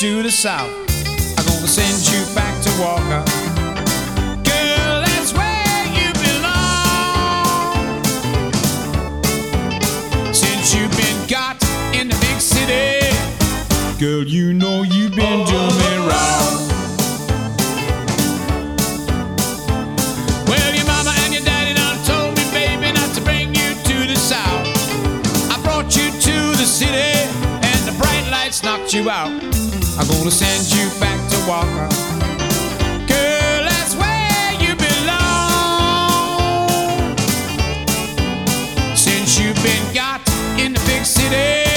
to the south. I'm gonna send you back to Walker. Girl, that's where you belong. Since you've been got in the big city, girl, you know you've been doing me wrong. Well, your mama and your daddy done told me, baby, not to bring you to the south. I brought you to the city and the bright lights knocked you out. I'm gonna send you back to Walker. Girl, that's where you belong. Since you've been got in the big city,